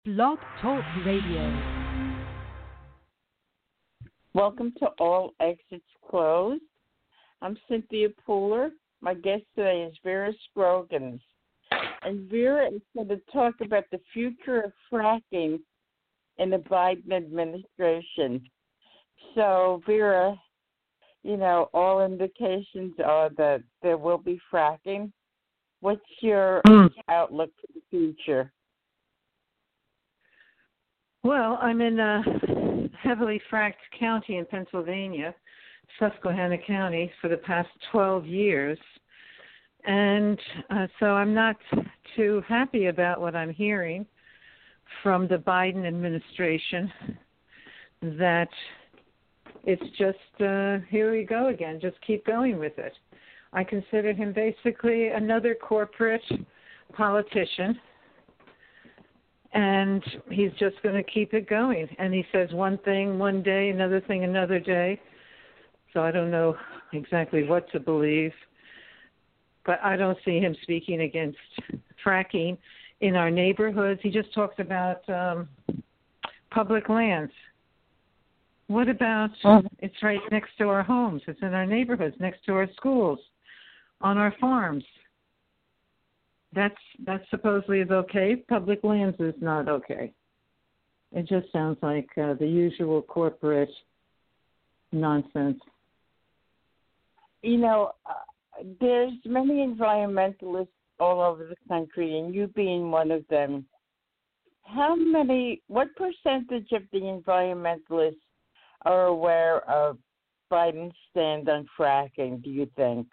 Blog Talk Radio. Welcome to All Exits Closed. I'm Cynthia Pooler. My guest today is Vera Scroggins. And Vera is going to talk about the future of fracking in the Biden administration. So, Vera, all indications are that there will be fracking. What's your outlook for the future? Well, I'm in a heavily fracked county in Pennsylvania, Susquehanna County, for the past 12 years. And so I'm not too happy about what I'm hearing from the Biden administration, that it's just, here we go again, just keep going with it. I consider him basically another corporate politician, and he's just going to keep it going. And he says one thing one day, another thing another day. So I don't know exactly what to believe. But I don't see him speaking against fracking in our neighborhoods. He just talked about public lands. What about it's right next to our homes? It's in our neighborhoods, next to our schools, on our farms. That's supposedly is okay. Public lands is not okay. It just sounds like the usual corporate nonsense. There's many environmentalists all over the country, and you being one of them. What percentage of the environmentalists are aware of Biden's stand on fracking, do you think?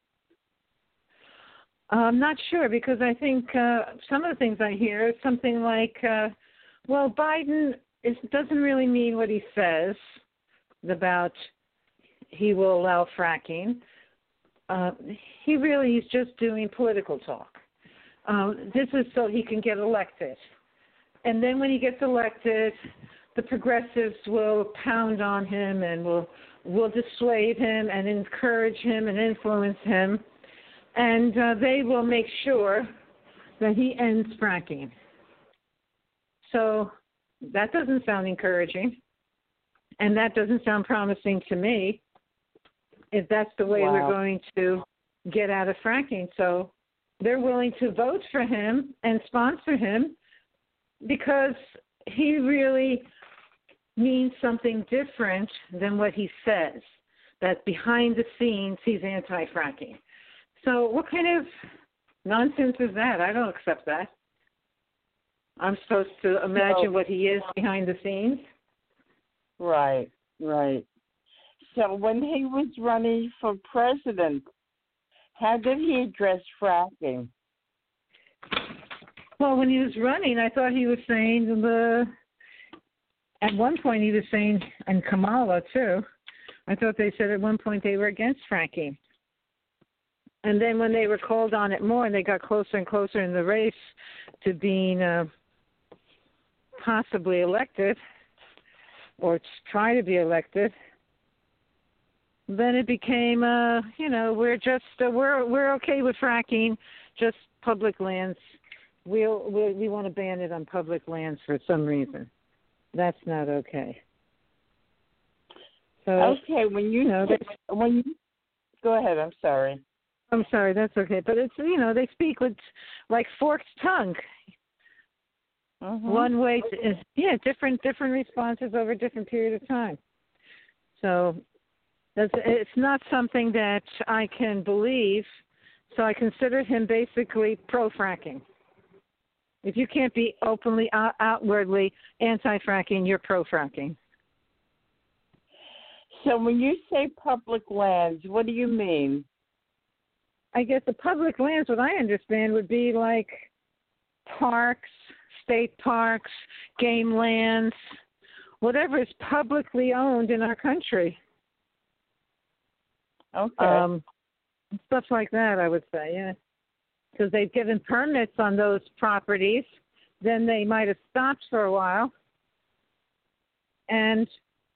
I'm not sure, because I think some of the things I hear is something like, Biden doesn't really mean what he says about he will allow fracking. He really is just doing political talk. This is so he can get elected. And then when he gets elected, the progressives will pound on him and will dissuade him and encourage him and influence him. And they will make sure that he ends fracking. So that doesn't sound encouraging. And that doesn't sound promising to me, if that's the way we're going to get out of fracking. So they're willing to vote for him and sponsor him because he really means something different than what he says, that behind the scenes he's anti-fracking. So what kind of nonsense is that? I don't accept that. I'm supposed to imagine what he is behind the scenes? Right. So when he was running for president, how did he address fracking? Well, when he was running, I thought he was saying at one point he was saying, and Kamala too, I thought they said at one point they were against fracking. And then when they were called on it more and they got closer and closer in the race to being possibly elected or try to be elected, then it became, we're just, we're okay with fracking, just public lands. We want to ban it on public lands for some reason. That's not okay. So, okay, go ahead, I'm sorry. I'm sorry, that's okay. But it's, they speak with like forked tongue. Mm-hmm. One way, different responses over a different period of time. So it's not something that I can believe. So I consider him basically pro-fracking. If you can't be openly, outwardly anti-fracking, you're pro-fracking. So when you say public lands, what do you mean? I guess the public lands, what I understand, would be like parks, state parks, game lands, whatever is publicly owned in our country. Okay. Stuff like that, I would say, yeah. Because they've given permits on those properties, then they might have stopped for a while. And,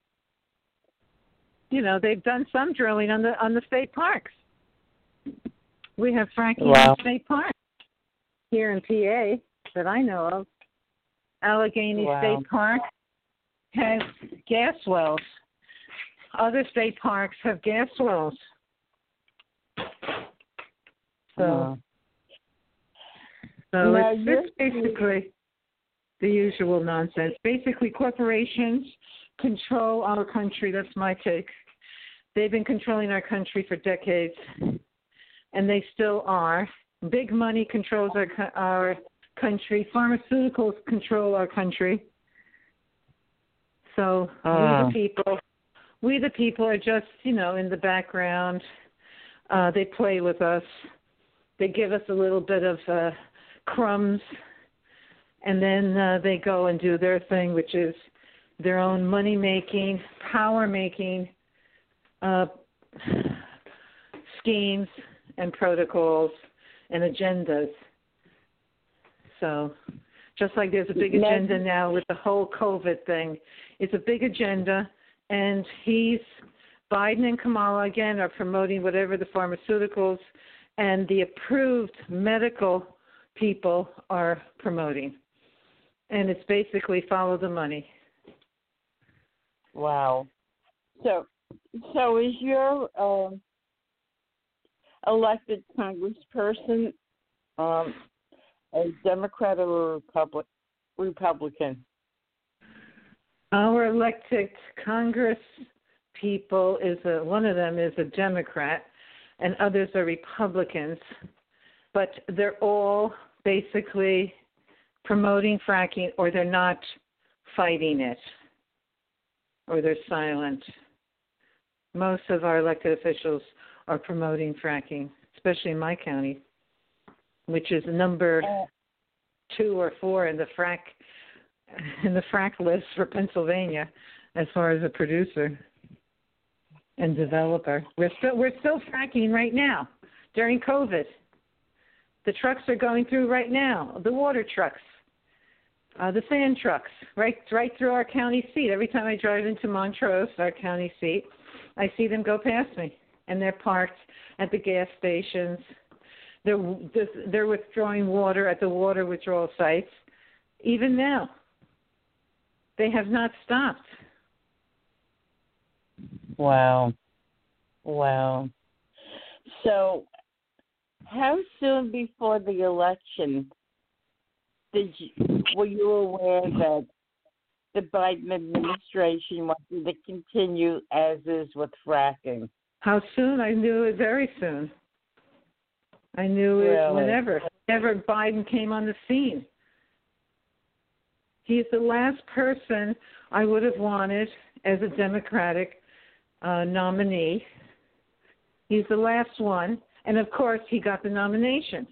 they've done some drilling on the state parks. We have fracking in state parks here in PA that I know of. Allegheny Wow. State Park has gas wells. Other state parks have gas wells. So, Now, it's basically the usual nonsense. Basically, corporations control our country. That's my take. They've been controlling our country for decades, and they still are. Big money controls our country. Pharmaceuticals control our country. So we the people are just, in the background. They play with us. They give us a little bit of crumbs, and then they go and do their thing, which is their own money-making, power-making schemes and protocols and agendas. So just like there's a big agenda now with the whole COVID thing, it's a big agenda, and Biden and Kamala, again, are promoting whatever the pharmaceuticals and the approved medical people are promoting. And it's basically follow the money. Wow. So is your elected congressperson a Democrat or Republican? Our elected Congress people one of them is a Democrat, and others are Republicans, but they're all basically promoting fracking, or they're not fighting it, or they're silent. Most of our elected officials are promoting fracking, especially in my county, which is number 2 or 4 in the frack list for Pennsylvania as far as a producer and developer. We're still fracking right now during COVID. The trucks are going through right now, the water trucks, the sand trucks, right through our county seat. Every time I drive into Montrose, our county seat, I see them go past me, and they're parked at the gas stations. They're withdrawing water at the water withdrawal sites. Even now, they have not stopped. Wow. So, how soon before the election were you aware that the Biden administration wanted to continue as is with fracking? How soon? I knew it very soon. I knew it whenever Biden came on the scene. He's the last person I would have wanted as a Democratic nominee. He's the last one, and of course, he got the nomination.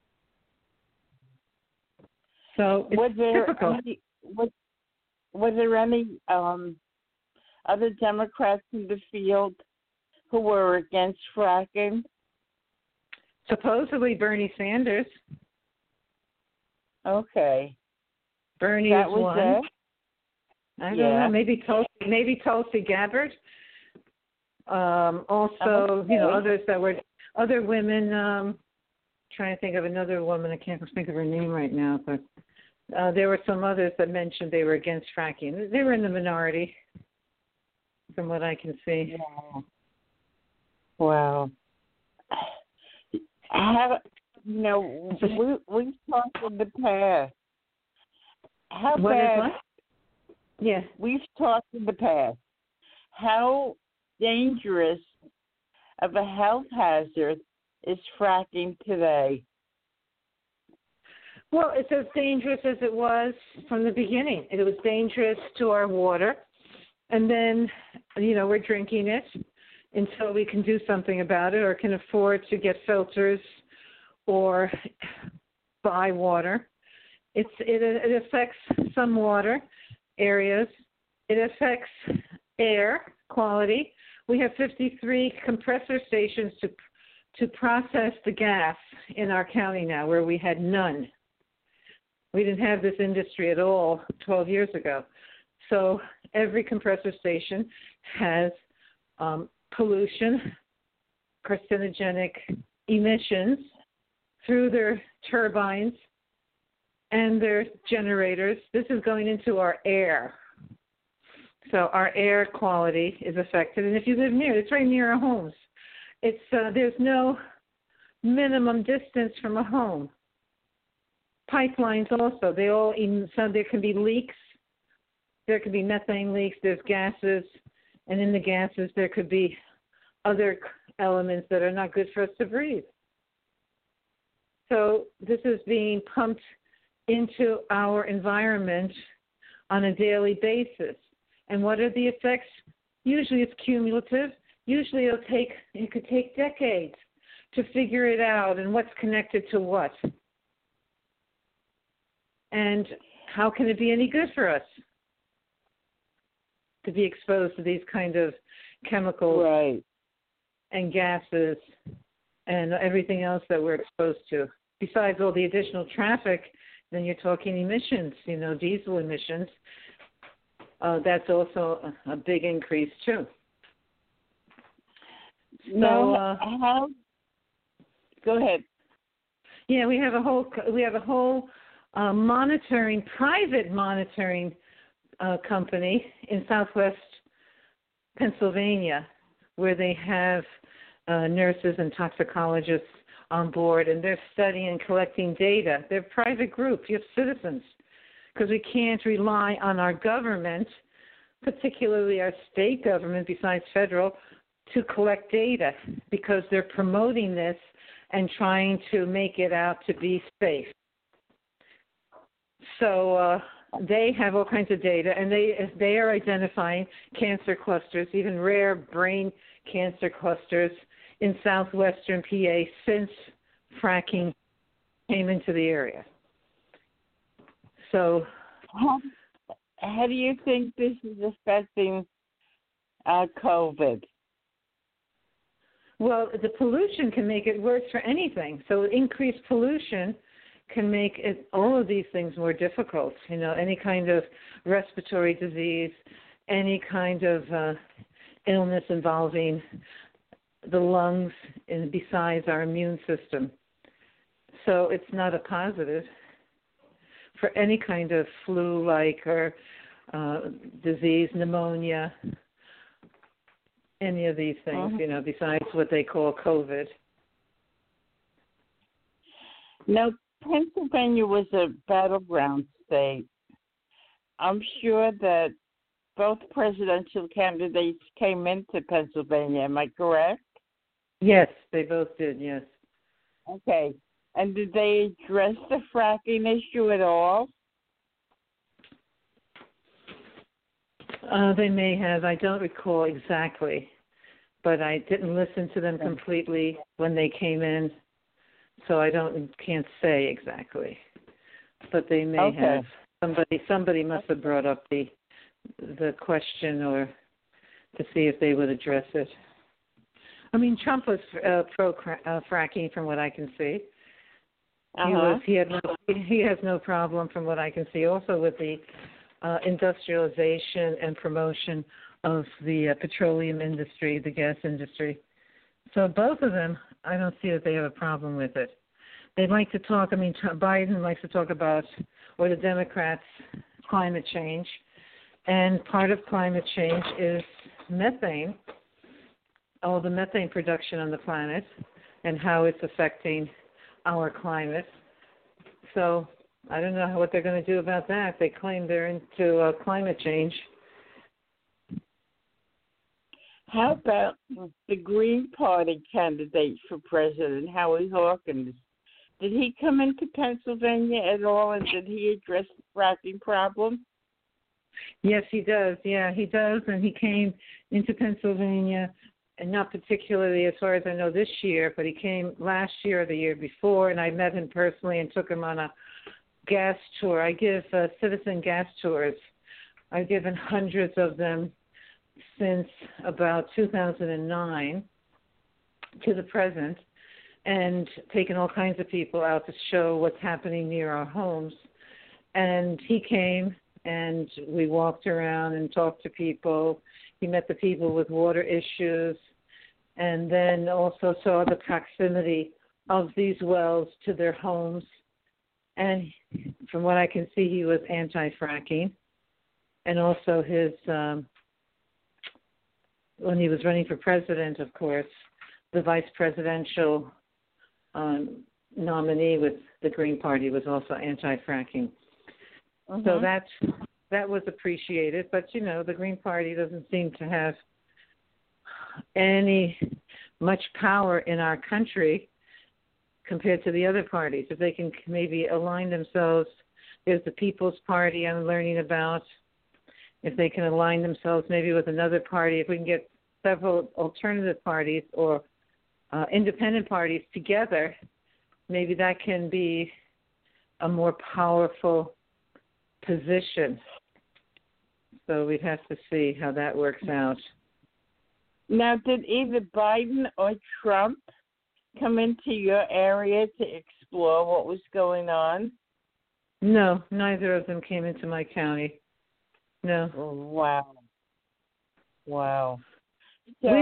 So it's typical. Was there any other Democrats in the field who were against fracking? Supposedly Bernie Sanders. Okay. Bernie that is was one. It? I don't know. Maybe Tulsi Gabbard. Also, others that were other women. Trying to think of another woman. I can't think of her name right now, but there were some others that mentioned they were against fracking. They were in the minority, from what I can see. Yeah. Wow. We've talked in the past. How what bad? Is what? Yeah. We've talked in the past. How dangerous of a health hazard is fracking today? Well, it's as dangerous as it was from the beginning. It was dangerous to our water, and then, we're drinking it until we can do something about it or can afford to get filters or buy water. It affects some water areas. It affects air quality. We have 53 compressor stations to process the gas in our county now, where we had none. We didn't have this industry at all 12 years ago. So every compressor station has pollution, carcinogenic emissions through their turbines and their generators. This is going into our air. So our air quality is affected. And if you live near, it's right near our homes. There's no minimum distance from a home. Pipelines also, so there can be leaks. There could be methane leaks, there's gases, and in the gases there could be other elements that are not good for us to breathe. So this is being pumped into our environment on a daily basis. And what are the effects? Usually it's cumulative. Usually it could take decades to figure it out and what's connected to what. And how can it be any good for us to be exposed to these kind of chemicals Right. and gases and everything else that we're exposed to? Besides all the additional traffic, then you're talking emissions, diesel emissions. That's also a big increase too. So, go ahead. Yeah, we have a whole private monitoring company in Southwest Pennsylvania, where they have nurses and toxicologists on board, and they're studying and collecting data. They're a private group, you have citizens, because we can't rely on our government, particularly our state government besides federal, to collect data, because they're promoting this and trying to make it out to be safe. So they have all kinds of data, and they are identifying cancer clusters, even rare brain cancer clusters in southwestern PA since fracking came into the area. So how do you think this is affecting COVID? Well, the pollution can make it worse for anything. So increased pollution can make all of these things more difficult. Any kind of respiratory disease, any kind of illness involving the lungs, and besides our immune system. So it's not a positive for any kind of flu-like or disease, pneumonia, any of these things, besides what they call COVID. Now, Pennsylvania was a battleground state. I'm sure that both presidential candidates came into Pennsylvania. Am I correct? Yes, they both did, yes. Okay. And did they address the fracking issue at all? They may have. I don't recall exactly, but I didn't listen to them completely when they came in, so I can't say exactly. But they may have. Somebody must have brought up the question or to see if they would address it. I mean, Trump was pro fracking, from what I can see. He has no problem, from what I can see, also with the industrialization and promotion of the petroleum industry, the gas industry. So both of them, I don't see that they have a problem with it. They like to talk, Biden likes to talk about, or the Democrats, climate change. And part of climate change is methane, all the methane production on the planet, and how it's affecting our climate. So I don't know what they're going to do about that. They claim they're into climate change. How about the Green Party candidate for president, Howie Hawkins? Did he come into Pennsylvania at all, and did he address the fracking problem? Yes, he does. Yeah, he does, and he came into Pennsylvania, and not particularly as far as I know this year, but he came last year or the year before, and I met him personally and took him on a gas tour. I give citizen gas tours. I've given hundreds of them since about 2009 to the present, and taken all kinds of people out to show what's happening near our homes. And he came, and we walked around and talked to people. He met the people with water issues, and then also saw the proximity of these wells to their homes. And from what I can see, he was anti-fracking. And also his, when he was running for president, of course, the vice presidential nominee with the Green Party was also anti-fracking. Mm-hmm. So that was appreciated. But, the Green Party doesn't seem to have any much power in our country compared to the other parties. If they can maybe align themselves, there's the People's Party I'm learning about. If they can align themselves maybe with another party, if we can get several alternative parties or independent parties together, maybe that can be a more powerful position. So we'd have to see how that works out. Now, did either Biden or Trump come into your area to explore what was going on? No, neither of them came into my county. No. Oh, wow. So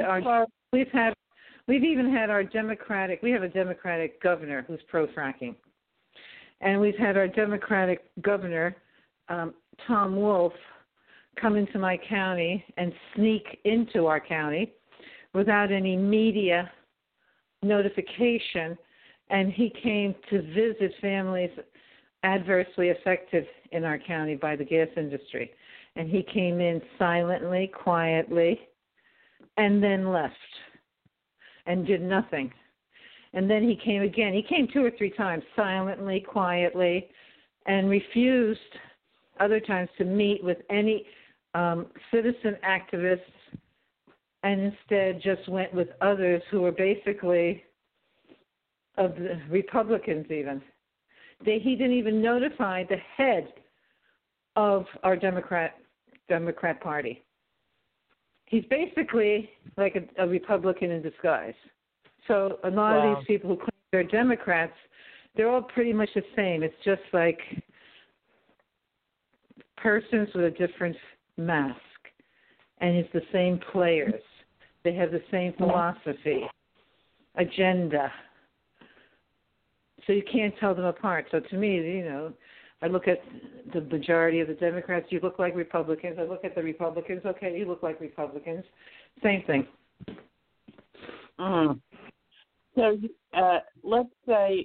we've even had our we have a Democratic governor who's pro-fracking. And we've had our Democratic governor, Tom Wolf, come into my county and sneak into our county without any media notification, and he came to visit families adversely affected in our county by the gas industry. And he came in silently, quietly, and then left and did nothing. And then he came again. He came 2 or 3 times, silently, quietly, and refused other times to meet with any citizen activists, and instead just went with others who were basically of the Republicans even. He didn't even notify the head of our Democrat Party. He's basically like a Republican in disguise. So a lot of these people who claim they're Democrats, they're all pretty much the same. It's just like persons with a different mask. And it's the same players. They have the same philosophy, agenda. So you can't tell them apart. So to me, I look at the majority of the Democrats, you look like Republicans. I look at the Republicans, okay, you look like Republicans. Same thing. Mm. So let's say,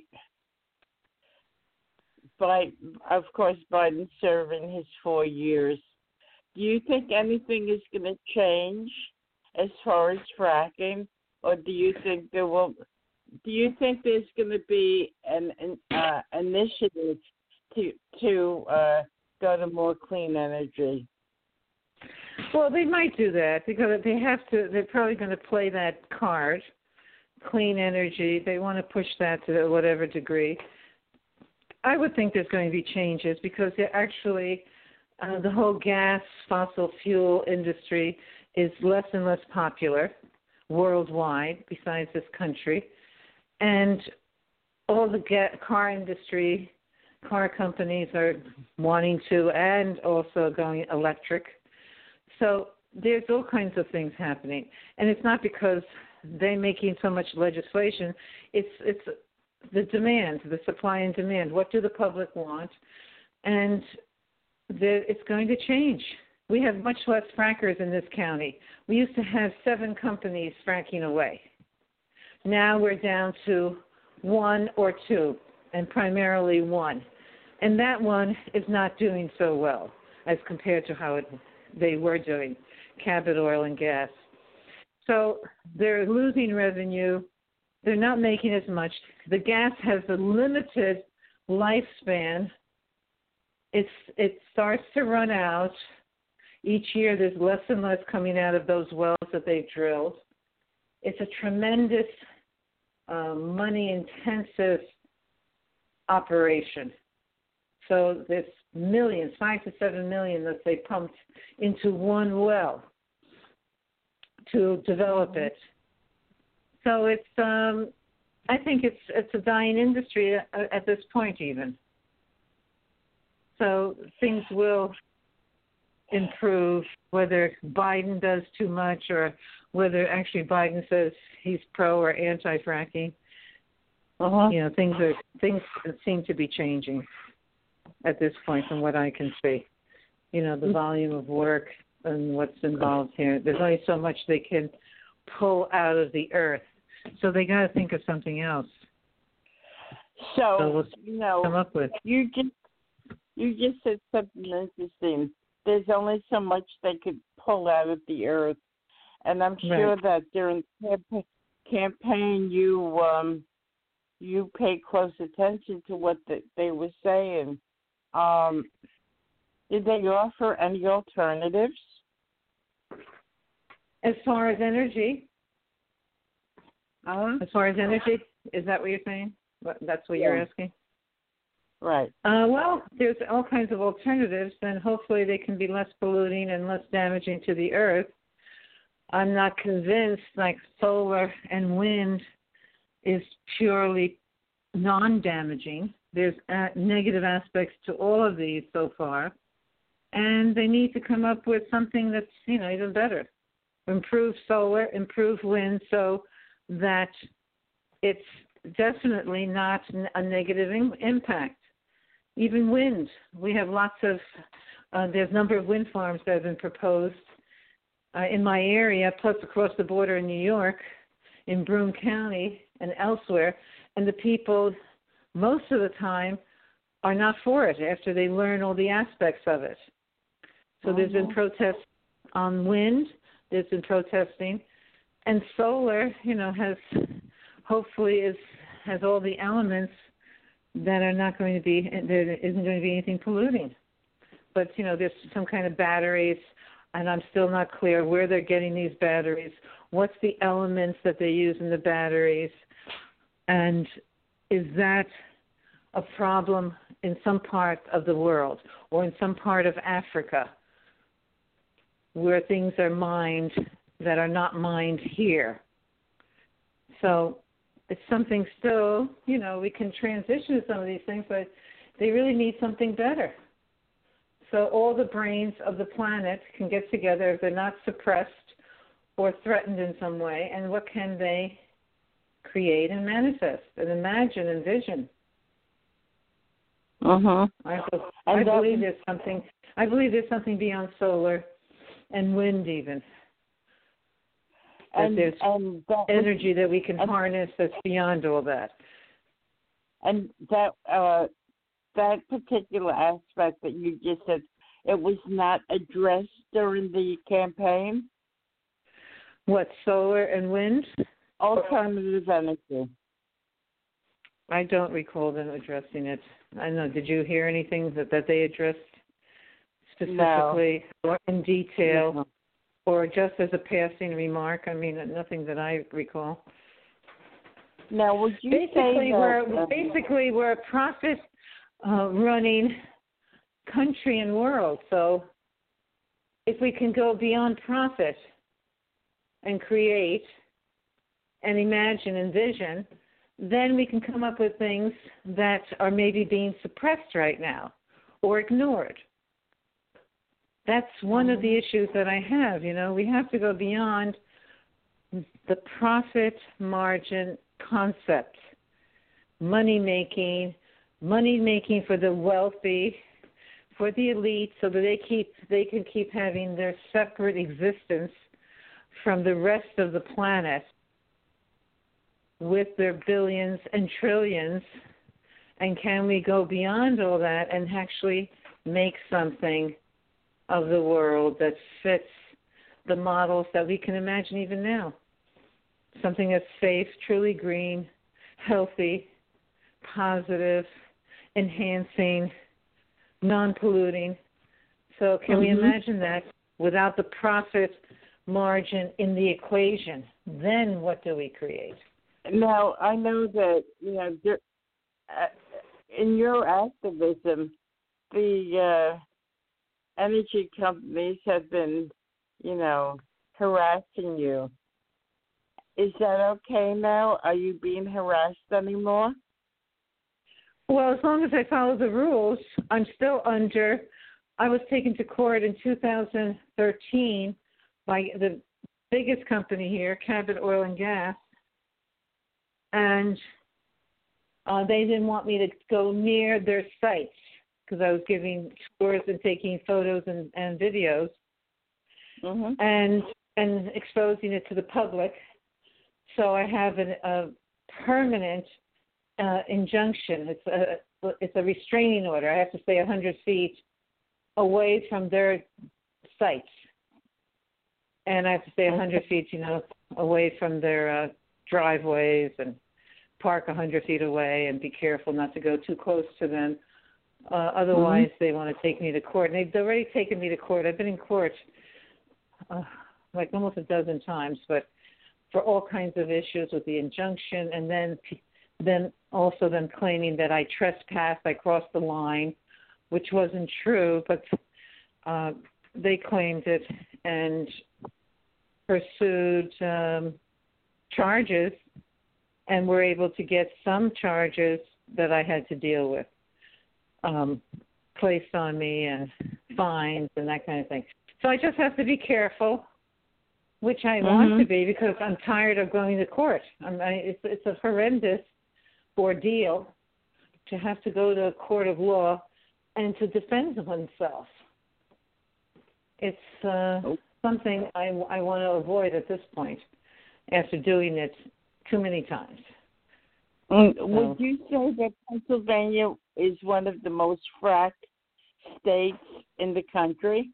of course, Biden's serving his 4 years. Do you think anything is going to change as far as fracking, or do you think there will? Do you think there's going to be an initiative to go to more clean energy? Well, they might do that because they have to. They're probably going to play that card, clean energy. They want to push that to whatever degree. I would think there's going to be changes because actually the whole gas, fossil fuel industry is less and less popular worldwide besides this country. And all the car industry, car companies are wanting to and also going electric. So there's all kinds of things happening. And it's not because they're making so much legislation. It's the demand, the supply and demand. What do the public want? And it's going to change. We have much less frackers in this county. We used to have 7 companies fracking away. Now we're down to 1 or 2, and primarily 1. And that one is not doing so well as compared to how they were doing, Cabot Oil and Gas. So they're losing revenue. They're not making as much. The gas has a limited lifespan. It starts to run out. Each year there's less and less coming out of those wells that they've drilled. It's a tremendous money-intensive operation. So there's millions, 5 to 7 million that they pumped into one well to develop it. So it's, I think it's a dying industry at this point even. So things will improve, whether Biden does too much or whether actually Biden says he's pro or anti-fracking. Uh-huh. You know, things seem to be changing at this point from what I can see. You know, the volume of work and what's involved here. There's only so much they can pull out of the earth. So they got to think of something else. So we'll come up with. You just said something interesting. There's only so much they could pull out of the earth. And I'm sure that during the campaign you paid close attention to what they were saying. Did they offer any alternatives? As far as energy? As far as energy? Is that what you're saying? That's what you're asking? Right. Well, there's all kinds of alternatives, and hopefully they can be less polluting and less damaging to the earth. I'm not convinced like solar and wind is purely non-damaging. There's negative aspects to all of these so far, and they need to come up with something that's, you know, even better. Improve solar, improve wind, so that it's definitely not a negative impact. Even wind, we have lots of, there's a number of wind farms that have been proposed in my area, plus across the border in New York, in Broome County and elsewhere, and the people most of the time are not for it after they learn all the aspects of it. So there's been protests on wind, there's been protesting, and solar, you know, has all the elements that are not going to be, there isn't going to be anything polluting. But, you know, there's some kind of batteries, and I'm still not clear where they're getting these batteries, what's the elements that they use in the batteries, and is that a problem in some part of the world or in some part of Africa where things are mined that are not mined here. So it's something still, you know, we can transition to some of these things, but they really need something better. So all the brains of the planet can get together if they're not suppressed or threatened in some way, and what can they create and manifest and imagine and vision? I believe there's something. I believe there's something beyond solar and wind, even. And there's energy that we can harness that's beyond all that. And that particular aspect that you just said, it was not addressed during the campaign? What, solar and wind? Alternative energy. I don't recall them addressing it. I don't know. Did you hear anything that they addressed specifically or in detail? No. Or just as a passing remark? I mean, nothing that I recall. Now, would you say that... Basically, we're a profit-running country and world. So if we can go beyond profit and create and imagine and vision, then we can come up with things that are maybe being suppressed right now or ignored. That's one of the issues that I have. You know, we have to go beyond the profit margin concept, money making for the wealthy, for the elite, so that they can keep having their separate existence from the rest of the planet with their billions and trillions. And can we go beyond all that and actually make something of the world that fits the models that we can imagine even now? Something that's safe, truly green, healthy, positive, enhancing, non-polluting. So can we imagine that without the profit margin in the equation? Then what do we create? Now, I know that, you know, in your activism, the energy companies have been, you know, harassing you. Is that okay now? Are you being harassed anymore? Well, as long as I follow the rules, I'm still under. I was taken to court in 2013 by the biggest company here, Cabot Oil and Gas, and They didn't want me to go near their sites because I was giving tours and taking photos and videos and exposing it to the public. So I have a permanent injunction. It's a restraining order. I have to stay 100 feet away from their sites, and I have to stay 100 feet, away from their driveways, and park 100 feet away, and be careful not to go too close to them. Otherwise, they want to take me to court. And they've already taken me to court. I've been in court like almost a dozen times, but for all kinds of issues with the injunction, and then also them claiming that I trespassed, I crossed the line, which wasn't true, but they claimed it and pursued charges, and were able to get some charges that I had to deal with placed on me, and fines and that kind of thing. So I just have to be careful, which I want to be, because I'm tired of going to court. It's a horrendous ordeal to have to go to a court of law and to defend oneself. It's something I want to avoid at this point after doing it too many times. Would you say that Pennsylvania is one of the most fracked states in the country?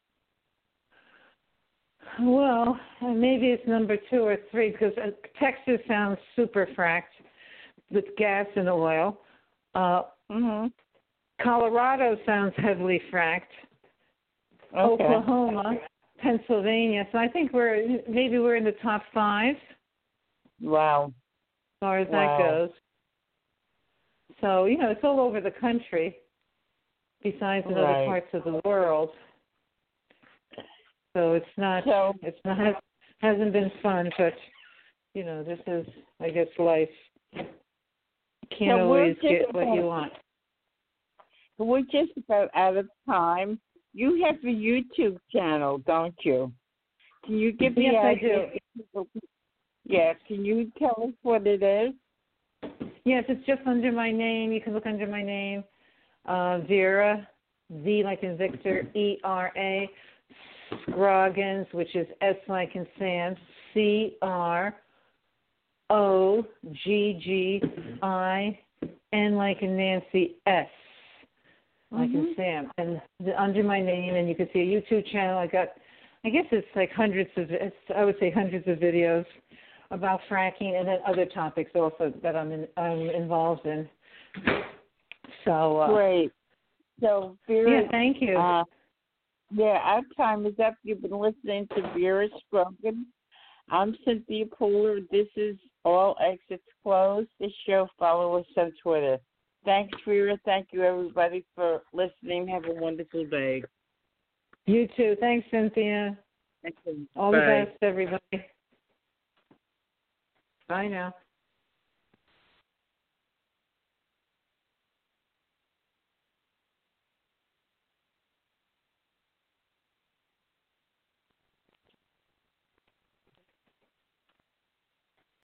Well, maybe it's number 2 or 3, because Texas sounds super fracked with gas and oil. Colorado sounds heavily fracked. Okay. Oklahoma, Pennsylvania. So I think we're in the top 5. Wow. As far as that goes. So, it's all over the country, besides in other parts of the world. So hasn't been fun, but, this is, I guess, life. You can't always get what you want. We're just about out of time. You have a YouTube channel, don't you? Can you give me I do. Yeah, can you tell us what it is? Yes, it's just under my name. You can look under my name, Vera, V like in Victor, E-R-A, Scroggins, which is S like in Sam, C-R-O-G-G-I-N like in Nancy, S like in Sam. And under my name, and you can see a YouTube channel. I guess it's like hundreds of videos about fracking, and then other topics also that I'm involved in. So great. So Vera, thank you. Our time is up. You've been listening to Vera Scroggins. I'm Cynthia Pooler. This is All Exits Closed. This show. Follow us on Twitter. Thanks, Vera. Thank you, everybody, for listening. Have a wonderful day. You too. Thanks, Cynthia. Thank you. All the best, everybody. Bye now.